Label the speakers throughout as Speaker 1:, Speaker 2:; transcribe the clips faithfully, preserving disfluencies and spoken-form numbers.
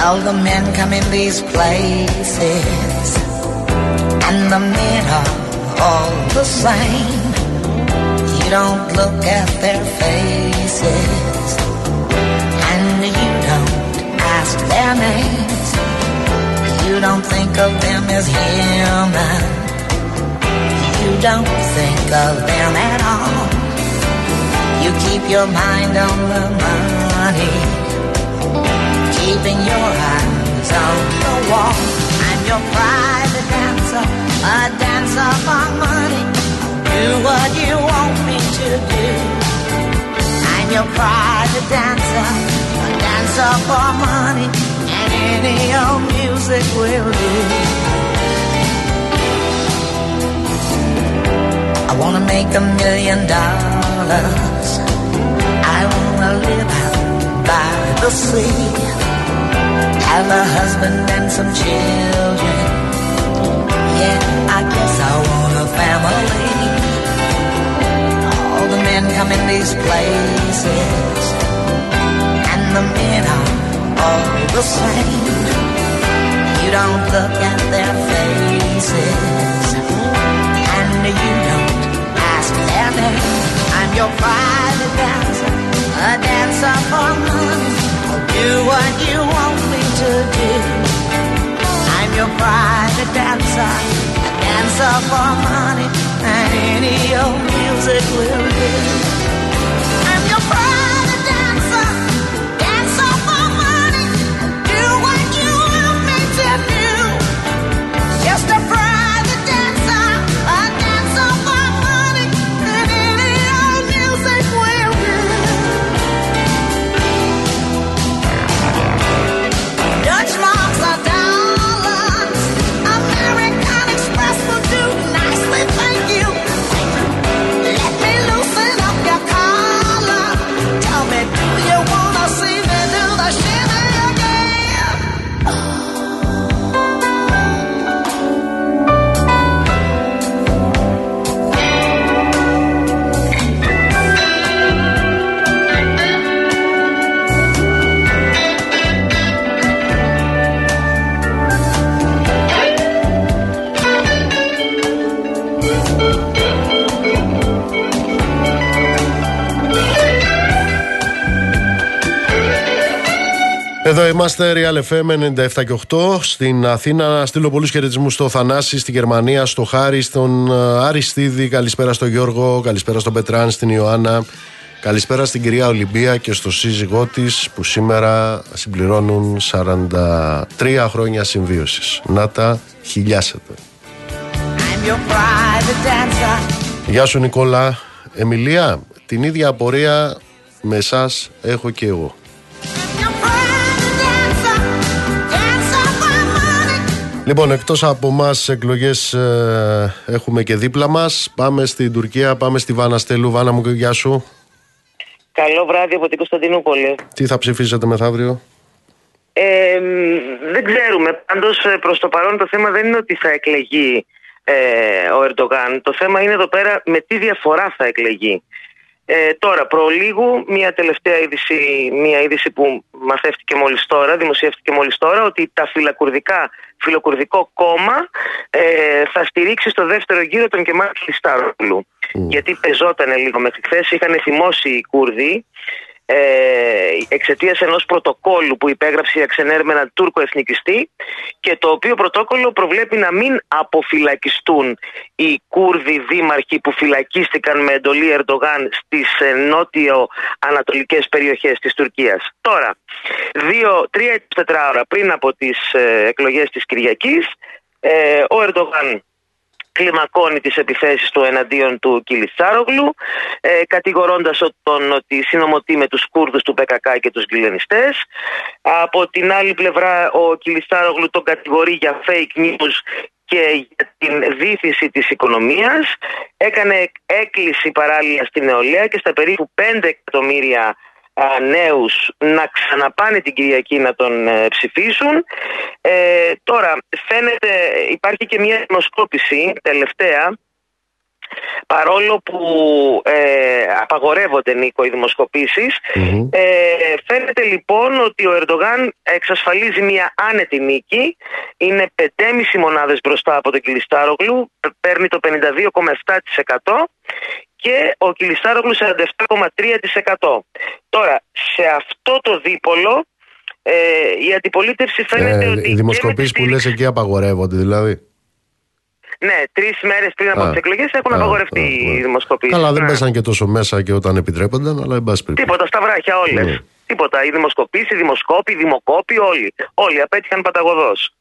Speaker 1: All the men come in these places, and the men are all the same. You don't look at their faces, and you don't ask their names. You don't think of them as human. You don't think of them at all. You keep your mind on the money, keeping your eyes on the wall. I'm your private dancer, a dancer for money. Do what you want me to do. I'm your private dancer, a dancer for money, and any old music will do. I wanna make a million dollars. I wanna live out by the sea, have a husband and some children. Yeah, I guess I want a family. All the men come in these places, and the men are all the same. You don't look at their faces, and you don't ask their name. I'm your private dancer, a dancer for money. I'll do what you want me to do. I'm your private dancer, a dancer for money, and any old music will do. I'm your private dancer, dancer for money. I'll do what you want me to do. Just a private dancer, a dancer for money, and any old music will do. Dutch marks are dollars, American Express will do nicely, thank you. Let me loosen up your collar. Tell me, do you wanna see me do the shimmy again?
Speaker 2: Εδώ είμαστε, Real εφ εμ ενενήντα επτά και οκτώ στην Αθήνα. Να στείλω πολλούς χαιρετισμούς στο Θανάση, στη Γερμανία, στο Χάρη, στον Αριστίδη. Καλησπέρα στον Γιώργο, καλησπέρα στον Πετράν, στην Ιωάννα. Καλησπέρα στην κυρία Ολυμπία και στο σύζυγό της που σήμερα συμπληρώνουν σαράντα τρία χρόνια συμβίωσης. Να τα χιλιάσετε. Γεια σου Νικόλα. Εμιλία, την ίδια απορία με εσάς έχω και εγώ. Λοιπόν, εκτός από εμάς εκλογές ε, έχουμε και δίπλα μας. Πάμε στην Τουρκία, πάμε στη Βάνα Στέλου. Βάνα μου, γεια σου.
Speaker 3: Καλό βράδυ από την Κωνσταντινούπολη.
Speaker 2: Τι θα ψηφίσετε μεθαύριο?
Speaker 3: Ε, δεν ξέρουμε. Πάντως προς το παρόν το θέμα δεν είναι ότι θα εκλεγεί ε, ο Ερντογάν. Το θέμα είναι εδώ πέρα με τι διαφορά θα εκλεγεί. Ε, τώρα, προλίγου, μια τελευταία είδηση, μια είδηση που μαθεύτηκε μόλις τώρα, δημοσιεύτηκε μόλις τώρα, ότι τα φιλοκουρδικά, φιλοκουρδικό κόμμα ε, θα στηρίξει στο δεύτερο γύρο τον Κεμάλ Κιλιστάρογλου. Mm. Γιατί πεζότανε λίγο μέχρι χθες, είχαν θυμώσει οι Κούρδοι ε, εξαιτίας ενός πρωτοκόλλου που υπέγραψε η αξενέρμενα Τούρκο εθνικιστή, και το οποίο πρωτόκολλο προβλέπει να μην αποφυλακιστούν οι Κούρδοι δήμαρχοι που φυλακίστηκαν με εντολή Ερντογάν στις νότιο-ανατολικές περιοχές της Τουρκίας. Τώρα, δύο, τρία και τέσσερα ώρα πριν από τις ε, εκλογές της Κυριακής, ε, ο Ερντογάν κλιμακώνει τις επιθέσεις του εναντίον του Κιλιστάρογλου, ε, κατηγορώντας τον ότι συνομωτεί με τους Κούρδους του πι κέι κέι και τους Γκυλενιστές. Από την άλλη πλευρά ο Κιλιστάρογλου τον κατηγορεί για fake news και για την δίθηση της οικονομίας. Έκανε έκκληση παράλληλα στην νεολαία και στα περίπου πέντε εκατομμύρια νέους να ξαναπάνε την Κυριακή να τον ε, ψηφίσουν. Ε, τώρα φαίνεται, υπάρχει και μια δημοσκόπηση τελευταία παρόλο που ε, απαγορεύονται, Νίκο, οι δημοσκοπήσεις, mm-hmm. ε, φαίνεται λοιπόν ότι ο Ερντογάν εξασφαλίζει μια άνετη νίκη, είναι πέντε κόμμα πέντε μονάδες μπροστά από τον Κιλιστάρογλου, παίρνει το πενήντα δύο κόμμα επτά τοις εκατό και ο Κιλιστάρογλου σαράντα επτά κόμμα τρία τοις εκατό. Τώρα, σε αυτό το δίπολο ε, η αντιπολίτευση φαίνεται
Speaker 2: ε,
Speaker 3: ότι...
Speaker 2: Οι δημοσκοπήσεις που λες εκεί απαγορεύονται δηλαδή.
Speaker 3: Ναι, τρεις μέρες πριν από τις εκλογές έχουν α, απαγορευτεί α, α, οι δημοσκοπήσεις.
Speaker 2: Καλά, δεν
Speaker 3: ναι.
Speaker 2: πέσαν και τόσο μέσα και όταν επιτρέπονταν, αλλά εν πάση περιπτώσει.
Speaker 3: Τίποτα, στα βράχια όλες. Ναι. Τίποτα. Οι δημοσκοπήσεις, οι δημοσκόποι, οι δημοκόποι, όλοι. Όλοι απέτυχαν παταγωδώς.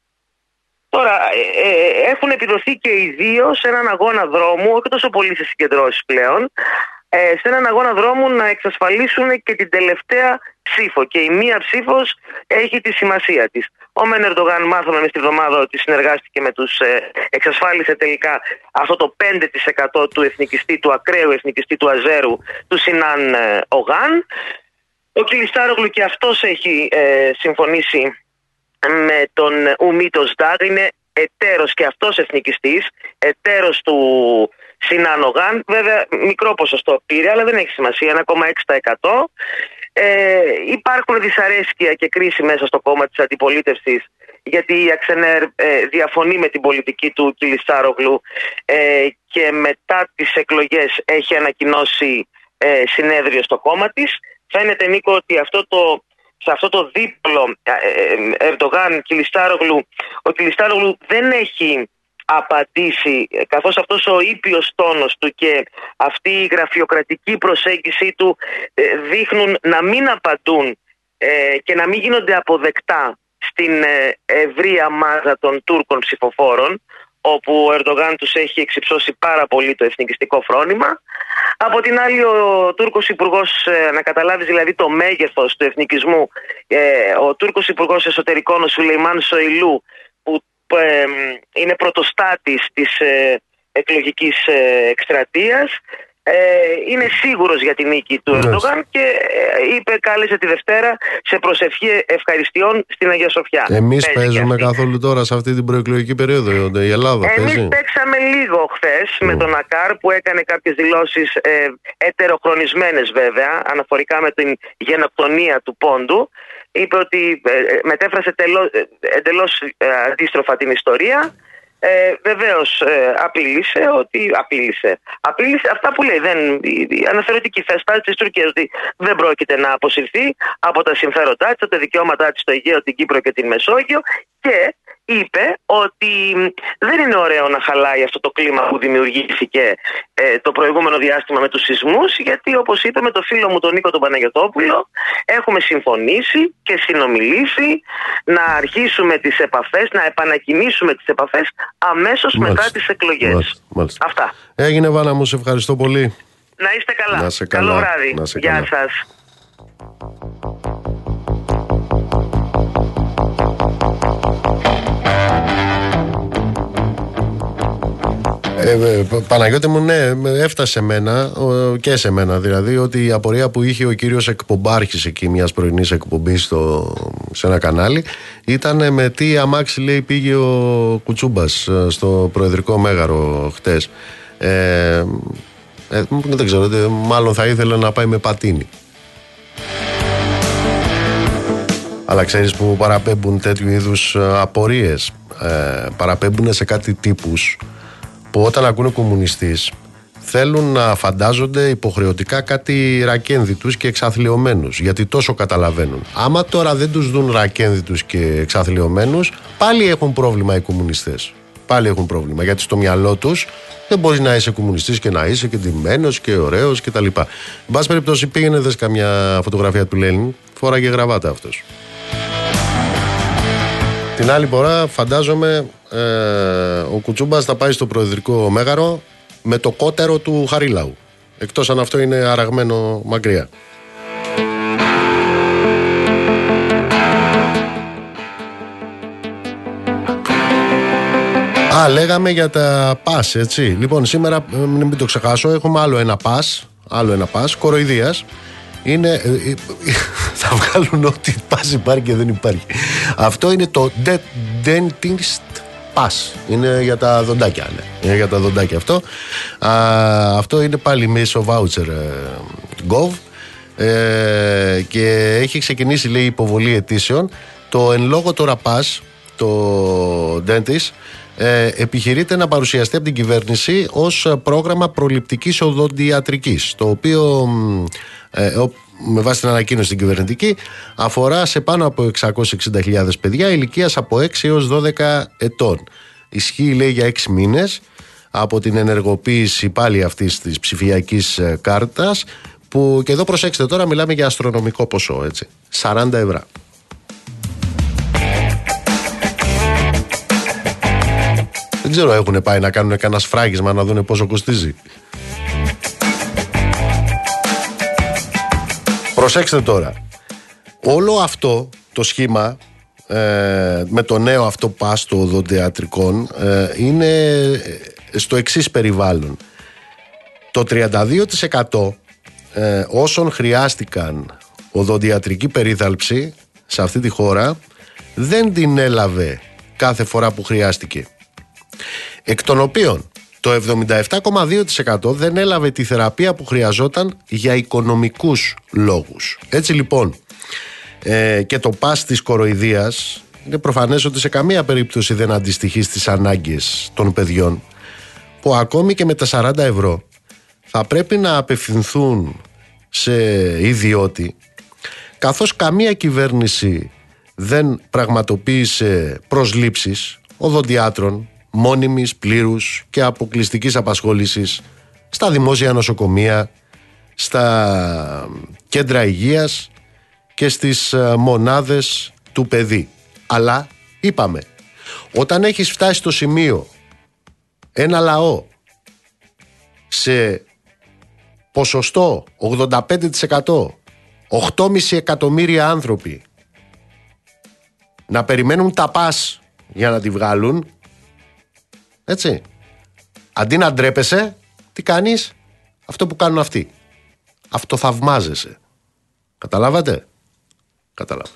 Speaker 3: Τώρα, ε, ε, έχουν επιδοθεί και οι δύο σε έναν αγώνα δρόμου, όχι τόσο πολύ σε συγκεντρώσεις πλέον, ε, σε έναν αγώνα δρόμου να εξασφαλίσουν και την τελευταία ψήφο. Και η μία ψήφος έχει τη σημασία της. Ο Μεν Ερντογάν, μάθαμε μες τη βδομάδα ότι συνεργάστηκε με τους, ε, εξασφάλισε τελικά αυτό το πέντε τοις εκατό του εθνικιστή, του ακραίου εθνικιστή του Αζέρου, του Σινάν ε, Ογάν. Ο Κιλιστάρογλου και αυτός έχει ε, συμφωνήσει με τον Ουμίτο Σντάγ, είναι εταίρος και αυτός εθνικιστής, εταίρος του Σινάν Ογάν. Βέβαια μικρό ποσοστό πήρε, αλλά δεν έχει σημασία, ένα κόμμα έξι τοις εκατό. Ε, υπάρχουν δυσαρέσκεια και κρίση μέσα στο κόμμα της αντιπολίτευσης, γιατί η Αξενέρ ε, διαφωνεί με την πολιτική του Κιλιστάρογλου ε, και μετά τις εκλογές έχει ανακοινώσει ε, συνέδριο στο κόμμα της. Φαίνεται, Νίκο, ότι αυτό το, σε αυτό το δίπλο ε, Ερντογάν Κιλιστάρογλου, ο Κιλιστάρογλου δεν έχει απαντήσει, καθώς αυτός ο ήπιος τόνος του και αυτή η γραφειοκρατική προσέγγιση του ε, δείχνουν να μην απαντούν ε, και να μην γίνονται αποδεκτά στην ε, ευρεία μάζα των Τούρκων ψηφοφόρων, όπου ο Ερντογάν τους έχει εξυψώσει πάρα πολύ το εθνικιστικό φρόνημα. Από την άλλη, ο Τούρκος Υπουργός, ε, να καταλάβεις δηλαδή το μέγεθος του εθνικισμού, ε, ο Τούρκος Υπουργός Εσωτερικών, ο Σουλεϊμάν Σοϊλού, που ε, είναι πρωτοστάτης της ε, εκλογικής ε, εκστρατείας, Ε, είναι σίγουρος για την νίκη του Ερντογάν και ε, είπε, κάλεσε τη Δευτέρα σε προσευχή ευχαριστειών στην Αγία Σοφιά.
Speaker 2: Εμείς παίζουμε καθόλου τώρα σε αυτή την προεκλογική περίοδο, η Ελλάδα
Speaker 3: Εμείς
Speaker 2: παίζει.
Speaker 3: παίξαμε λίγο χθες mm. με τον Ακάρ, που έκανε κάποιες δηλώσεις ε, ετεροχρονισμένες βέβαια, αναφορικά με την γενοκτονία του Πόντου. Είπε ότι ε, μετέφρασε τελώ, ε, εντελώς ε, αντίστροφα την ιστορία. Ε, βεβαίως ε, απείλησε ότι απείλησε. απείλησε αυτά που λέει, δεν, η, η αναφερετική θέση της Τουρκίας, ότι δεν πρόκειται να αποσυρθεί από τα συμφέροντά της, από τα δικαιώματά της στο Αιγαίο, την Κύπρο και την Μεσόγειο, και είπε ότι δεν είναι ωραίο να χαλάει αυτό το κλίμα που δημιουργήθηκε ε, το προηγούμενο διάστημα με τους σεισμούς, γιατί όπως είπε με το φίλο μου τον Νίκο τον Παναγιωτόπουλο, έχουμε συμφωνήσει και συνομιλήσει να αρχίσουμε τις επαφές, να επανακινήσουμε τις επαφές αμέσως μάλιστα, μετά τις εκλογές. Μάλιστα, μάλιστα. Αυτά.
Speaker 2: Έγινε, Βάνα μου, σε ευχαριστώ πολύ.
Speaker 3: Να είστε καλά.
Speaker 2: Να είστε καλά.
Speaker 3: Καλό βράδυ.
Speaker 2: Να είστε
Speaker 3: Γεια
Speaker 2: καλά.
Speaker 3: σας.
Speaker 2: Ε, Παναγιώτη μου, ναι, έφτασε σε μένα και σε μένα δηλαδή, ότι η απορία που είχε ο κύριος εκπομπάρχης εκεί μιας πρωινής εκπομπής στο, σε ένα κανάλι, ήταν με τι αμάξι, λέει, πήγε ο Κουτσούμπας στο Προεδρικό Μέγαρο χτες. ε, ε, δεν ξέρω, μάλλον θα ήθελε να πάει με πατίνι. Αλλά ξέρεις που παραπέμπουν τέτοιου είδους απορίες, ε, παραπέμπουν σε κάτι τύπους που όταν ακούνε κομμουνιστής θέλουν να φαντάζονται υποχρεωτικά κάτι ρακένδυτους και εξαθλιωμένους, γιατί τόσο καταλαβαίνουν. Άμα τώρα δεν τους δουν ρακένδυτους και εξαθλιωμένους, πάλι έχουν πρόβλημα οι κομμουνιστές. Πάλι έχουν πρόβλημα, γιατί στο μυαλό τους δεν μπορείς να είσαι κομμουνιστής και να είσαι και ντυμένος και ωραίος κτλ. Εν πάση περιπτώσει, πήγαινε δες καμιά φωτογραφία του Λένιν, φόραγε γραβάτα αυτός. Την άλλη φορά φαντάζομαι ε, ο Κουτσούμπας θα πάει στο Προεδρικό Μέγαρο με το κότερο του Χαρίλαου, εκτός αν αυτό είναι αραγμένο μακριά. Α, λέγαμε για τα πας, έτσι. Λοιπόν, σήμερα, μην το ξεχάσω, έχουμε άλλο ένα πας, άλλο ένα πας κοροϊδίας. Είναι, ε, ε, θα βγάλουν ό,τι πας υπάρχει και δεν υπάρχει. Αυτό είναι το Dentist Pass. Είναι για τα δοντάκια. Ναι. Είναι για τα δοντάκια αυτό. Α, αυτό είναι πάλι μέσω voucher ε, Gov. Ε, και έχει ξεκινήσει, λέει, υποβολή αιτήσεων. Το εν λόγω τώρα Pass, το Dentist, ε, επιχειρείται να παρουσιαστεί από την κυβέρνηση ως πρόγραμμα προληπτικής οδοντιατρικής, το οποίο ε, με βάση την ανακοίνωση την κυβερνητική αφορά σε πάνω από εξακόσιες εξήντα χιλιάδες παιδιά ηλικίας από έξι έως δώδεκα ετών. Ισχύει, λέει, για έξι μήνες από την ενεργοποίηση πάλι αυτής της ψηφιακής κάρτας, που και εδώ προσέξτε τώρα, μιλάμε για αστρονομικό ποσό, έτσι, σαράντα ευρώ. Δεν ξέρω, έχουν πάει να κάνουν κανένα σφράγισμα να δουν πόσο κοστίζει? Προσέξτε τώρα, όλο αυτό το σχήμα ε, με το νέο αυτό pass των οδοντιατρικών ε, είναι στο εξής περιβάλλον. Το τριάντα δύο τοις εκατό ε, όσων χρειάστηκαν οδοντιατρική περίθαλψη σε αυτή τη χώρα δεν την έλαβε κάθε φορά που χρειάστηκε, εκ των οποίων το εβδομήντα επτά κόμμα δύο τοις εκατό δεν έλαβε τη θεραπεία που χρειαζόταν για οικονομικούς λόγους. Έτσι λοιπόν, ε, και το πας της κοροϊδίας είναι προφανές ότι σε καμία περίπτωση δεν αντιστοιχεί στις ανάγκες των παιδιών, που ακόμη και με τα σαράντα ευρώ θα πρέπει να απευθυνθούν σε ιδιώτη, καθώς καμία κυβέρνηση δεν πραγματοποίησε προσλήψεις οδοντιάτρων μόνιμης, πλήρους και αποκλειστικής απασχόλησης στα δημόσια νοσοκομεία, στα κέντρα υγείας και στις μονάδες του παιδί. Αλλά είπαμε, όταν έχεις φτάσει στο σημείο ένα λαό σε ποσοστό ογδόντα πέντε τοις εκατό, οκτώ κόμμα πέντε εκατομμύρια άνθρωποι να περιμένουν τα πας για να τη βγάλουν, έτσι, αντί να ντρέπεσαι, τι κάνεις? Αυτό που κάνουν αυτοί. Αυτοθαυμάζεσαι. Καταλάβατε? Καταλάβατε.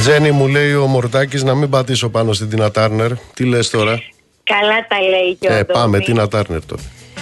Speaker 2: Τζένι, μου λέει ο Μορτάκης να μην πατήσω πάνω στην Τίνα Τάρνερ. Τι λες τώρα?
Speaker 4: Καλά τα λέει και ο
Speaker 2: Ε,
Speaker 4: Αντώνης.
Speaker 2: πάμε, Τίνα Τάρνερ τώρα.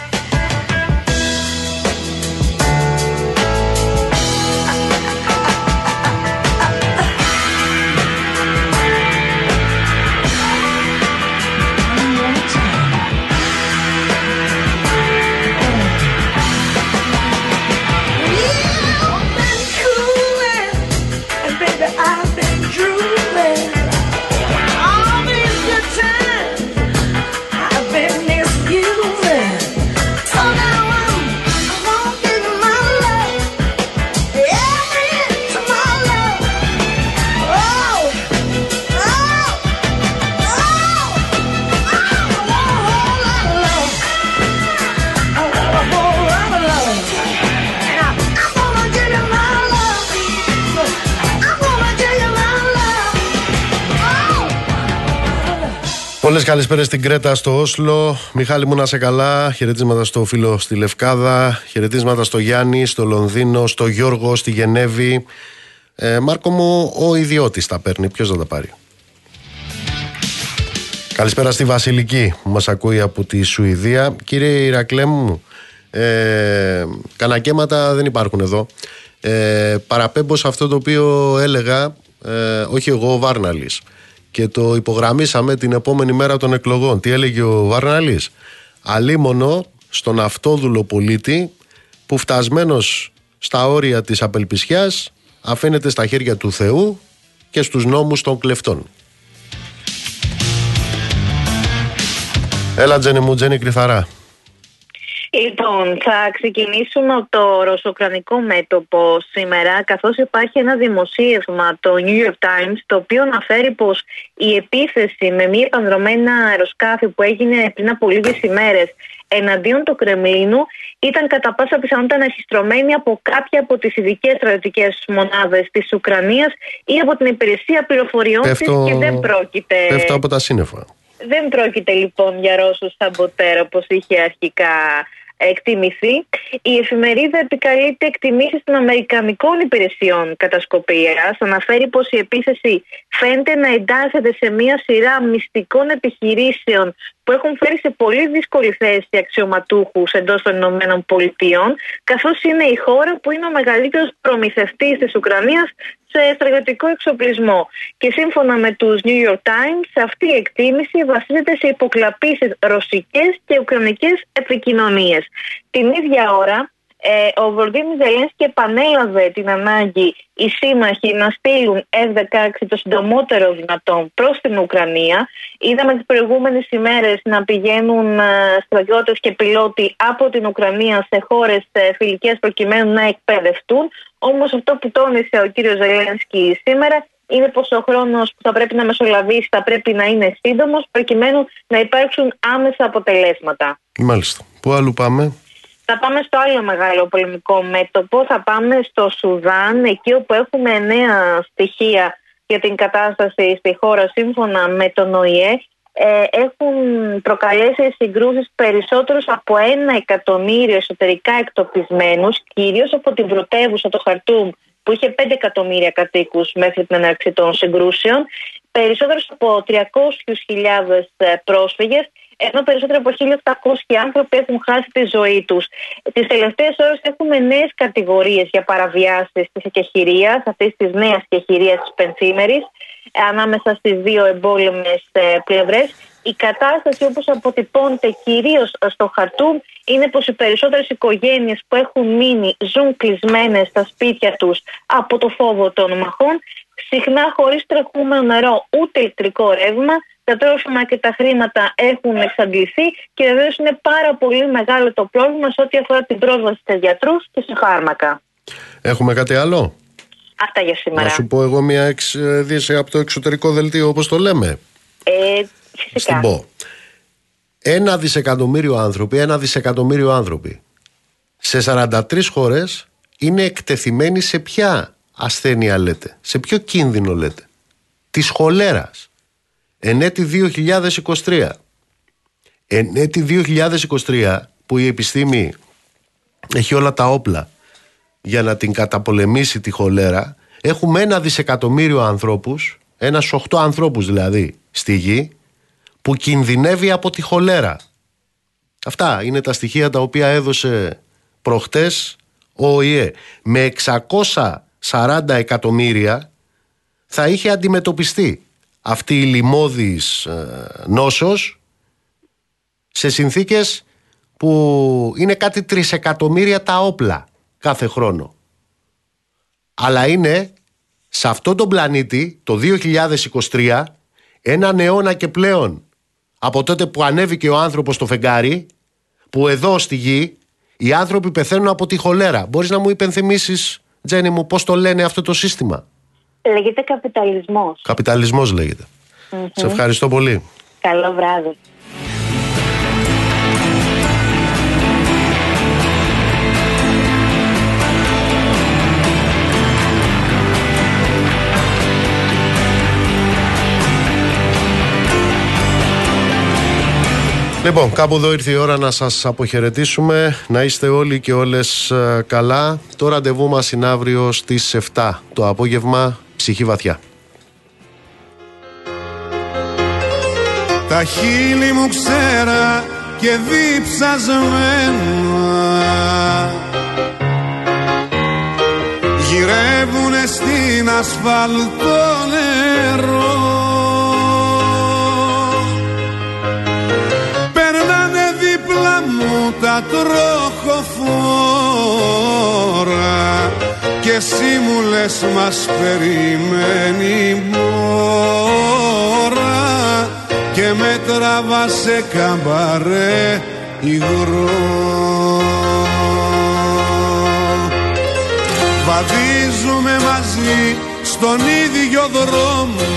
Speaker 2: Πολλές καλησπέρες στην Κρέτα, στο Όσλο. Μιχάλη μου, να σε καλά. Χαιρετίσματα στο φίλο στη Λευκάδα. Χαιρετίσματα στο Γιάννη, στο Λονδίνο, στο Γιώργο, στη Γενέβη. Ε, Μάρκο μου, ο ιδιώτης τα παίρνει. Ποιος θα τα πάρει? Καλησπέρα στη Βασιλική που μας ακούει από τη Σουηδία. Κύριε Ηρακλέ μου, ε, κανακέματα δεν υπάρχουν εδώ. Ε, παραπέμπω σε αυτό το οποίο έλεγα, ε, όχι εγώ, ο Βάρναλης. Και το υπογραμμίσαμε την επόμενη μέρα των εκλογών. Τι έλεγε ο Βάρναλης? Αλίμονο στον αυτόδουλο πολίτη που φτασμένος στα όρια της απελπισιάς αφήνεται στα χέρια του Θεού και στους νόμους των κλεφτών. Έλα Τζένι μου, Τζένι Κρυθαρά.
Speaker 4: Λοιπόν, θα ξεκινήσουμε από το ρωσοκρανικό μέτωπο σήμερα, καθώς υπάρχει ένα δημοσίευμα, το New York Times, το οποίο αναφέρει πως η επίθεση με μη επανδρομένα αεροσκάφη που έγινε πριν από λίγες ημέρες εναντίον του Κρεμλίνου ήταν κατά πάσα πιθανότητα εναρχιστρωμένη από κάποια από τις ειδικές στρατιωτικές μονάδες της Ουκρανίας ή από την υπηρεσία πληροφοριών
Speaker 2: Πέφτω...
Speaker 4: της και δεν πρόκειται...
Speaker 2: Πέφτω από τα σύννεφα.
Speaker 4: Δεν πρόκειται λοιπόν για Ρώσους σαμποτέρ όπως είχε αρχικά εκτιμηθεί. Η εφημερίδα επικαλείται εκτιμήσεις των αμερικανικών υπηρεσιών κατασκοπίας. Αναφέρει πως η επίθεση φαίνεται να εντάσσεται σε μια σειρά μυστικών επιχειρήσεων που έχουν φέρει σε πολύ δύσκολη θέση αξιωματούχους εντός των Ηνωμένων Πολιτειών, καθώς είναι η χώρα που είναι ο μεγαλύτερος προμηθευτής της Ουκρανίας σε στρατιωτικό εξοπλισμό. Και σύμφωνα με τους New York Times, αυτή η εκτίμηση βασίζεται σε υποκλαπήσεις ρωσικές και ουκρανικές επικοινωνίες. Την ίδια ώρα, ε, ο Βολοντίμιρ Ζελένσκι επανέλαβε την ανάγκη οι σύμμαχοι να στείλουν εφ δεκαέξι το συντομότερο δυνατόν προς την Ουκρανία. Είδαμε τις προηγούμενες ημέρες να πηγαίνουν στρατιώτες και πιλότοι από την Ουκρανία σε χώρες φιλικές προκειμένου να εκπαιδευτούν. Όμως αυτό που τόνισε ο κύριος Ζελένσκι σήμερα είναι πως ο χρόνος που θα πρέπει να μεσολαβήσει θα πρέπει να είναι σύντομος προκειμένου να υπάρξουν άμεσα αποτελέσματα.
Speaker 2: Μάλιστα. Πού αλλού πάμε?
Speaker 4: Θα πάμε στο άλλο μεγάλο πολεμικό μέτωπο, θα πάμε στο Σουδάν, εκεί όπου έχουμε νέα στοιχεία για την κατάσταση στη χώρα σύμφωνα με τον Ο Η Ε. Ε, έχουν προκαλέσει συγκρούσεις περισσότερους από ένα εκατομμύριο εσωτερικά εκτοπισμένους, κυρίως από την πρωτεύουσα το Χαρτούμ που είχε πέντε εκατομμύρια κατοίκους μέχρι την έναρξη των συγκρούσεων, περισσότερους από τριακόσιες χιλιάδες πρόσφυγες, ενώ περισσότερο από χίλια οκτακόσιοι άνθρωποι έχουν χάσει τη ζωή τους. Τις τελευταίες ώρες έχουμε νέες κατηγορίες για παραβιάσεις της εκεχηρίας, αυτής της νέας εκεχηρίας της πενθήμερης, ανάμεσα στις δύο εμπόλεμες πλευρές. Η κατάσταση όπως αποτυπώνεται κυρίως στο Χαρτούμ είναι πως οι περισσότερες οικογένειες που έχουν μείνει ζουν κλεισμένες στα σπίτια τους από το φόβο των μαχών, συχνά χωρίς τρεχούμενο νερό ούτε ηλεκτρικό ρεύμα. Τα τρόφιμα και τα χρήματα έχουν εξαντληθεί και βεβαίως είναι πάρα πολύ μεγάλο το πρόβλημα σε ό,τι αφορά την πρόσβαση σε γιατρούς και σε φάρμακα.
Speaker 2: Έχουμε κάτι άλλο?
Speaker 4: Αυτά για σήμερα.
Speaker 2: Να σου πω εγώ μια είδηση από το εξωτερικό δελτίο, όπως το λέμε.
Speaker 4: Ε, φυσικά.
Speaker 2: Στην πω. Ένα δισεκατομμύριο άνθρωποι, ένα δισεκατομμύριο άνθρωποι σε σαράντα τρεις χώρες είναι εκτεθειμένοι σε ποια ασθένεια λέτε, σε ποιο κίνδυνο λέτε? Της χολέρας. Εν έτη δύο χιλιάδες είκοσι τρία. Εν έτη δύο χιλιάδες είκοσι τρία που η επιστήμη έχει όλα τα όπλα για να την καταπολεμήσει τη χολέρα, Έχουμε ένα δισεκατομμύριο ανθρώπους, ένας οχτώ ανθρώπους δηλαδή στη γη, που κινδυνεύει από τη χολέρα. Αυτά είναι τα στοιχεία τα οποία έδωσε προχτές ο ΟΗΕ. Με εξακόσια σαράντα εκατομμύρια θα είχε αντιμετωπιστεί αυτή η λοιμώδης ε, νόσος σε συνθήκες που είναι κάτι τρισεκατομμύρια τα όπλα κάθε χρόνο. Αλλά είναι σε αυτόν τον πλανήτη το δύο χιλιάδες είκοσι τρία, έναν αιώνα και πλέον από τότε που ανέβηκε ο άνθρωπος στο φεγγάρι, που εδώ στη γη οι άνθρωποι πεθαίνουν από τη χολέρα. Μπορείς να μου υπενθυμίσεις, Τζένι μου, πώς το λένε αυτό το σύστημα?
Speaker 4: Λέγεται καπιταλισμός.
Speaker 2: Καπιταλισμός λέγεται. Mm-hmm. Σε ευχαριστώ πολύ.
Speaker 4: Καλό βράδυ.
Speaker 2: Λοιπόν, κάπου εδώ ήρθε η ώρα να σας αποχαιρετήσουμε. Να είστε όλοι και όλες καλά. Το ραντεβού μας είναι αύριο στις επτά το απόγευμα. Ψυχή βαθιά.
Speaker 5: Τα χείλη μου ξέρα και διψασμένα γυρεύουνε στην ασφαλτό νερό. Περνάνε δίπλα μου τα τροχοφόρα και εσύ μου λες μας περιμένει μόρα και με τραβά σε καμπαρέ υγρό. Βαδίζουμε μαζί στον ίδιο δρόμο,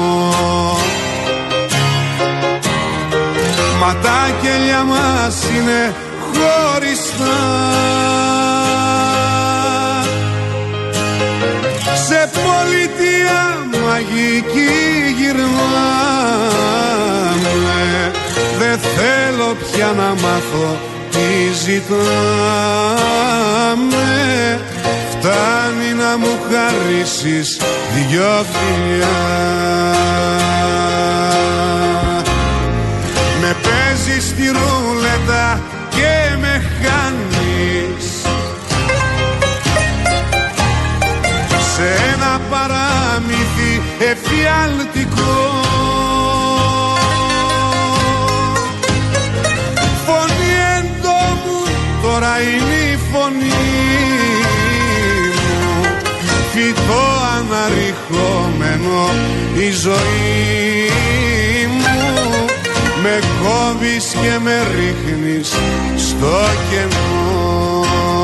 Speaker 5: μα τα κελιά μας είναι χωριστά. Σε πολιτεία μαγική γυρνάμε, δεν θέλω πια να μάθω τι ζητάμε. Φτάνει να μου χαρίσεις δυο φιλιά. Με παίζεις στη ρούλετα και με χάνεις σε ένα παράμυθι εφιαλτικό. Φωνή εντόμου τώρα είναι η φωνή μου, φυτό αναρριχόμενο η ζωή μου. Με κόβεις και με ρίχνεις στο κενό.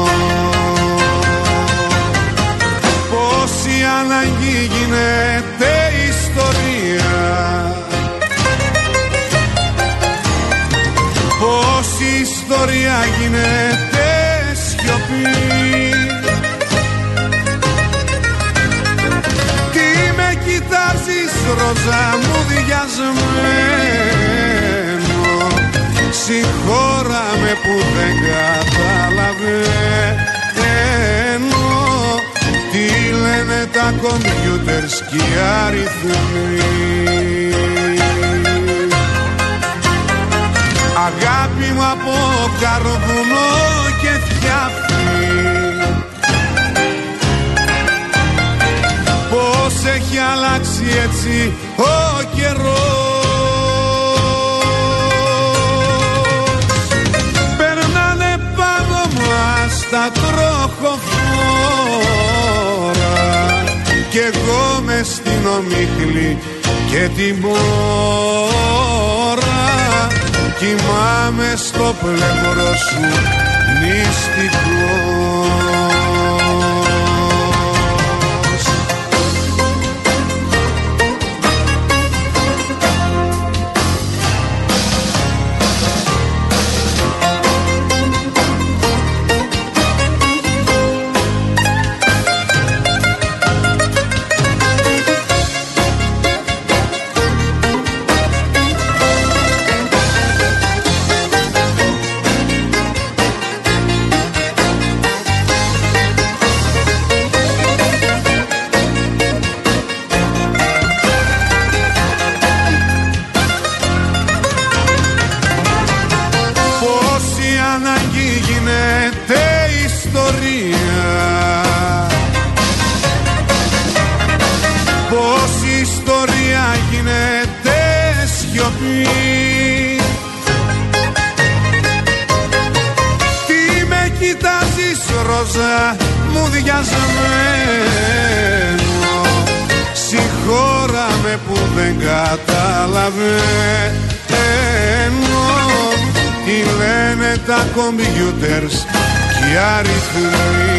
Speaker 5: Πόση ανάγκη γίνεται ιστορία, πόση ιστορία γίνεται σιωπή. Τι με κοιτάζεις ροζά μου διασμένο, συγχώρα με που δεν καταλαβαίνω τι λένε τα κομπιούτερς κι οι αριθμοί. Αγάπη μου από καρβουνό και φτιάχνει, πώς έχει αλλάξει έτσι ο καιρός. Περνάνε πάνω μας τα τροχοφόρα κι εγώ μες στην ομίχλη και την μόρα κοιμάμαι στο πλευρό σου νηστικός. ρόζα μου διασμένο. Συγχώραμε που δεν καταλαβαίνω τι λένε τα κομπιούτερς και οι αριθμοί.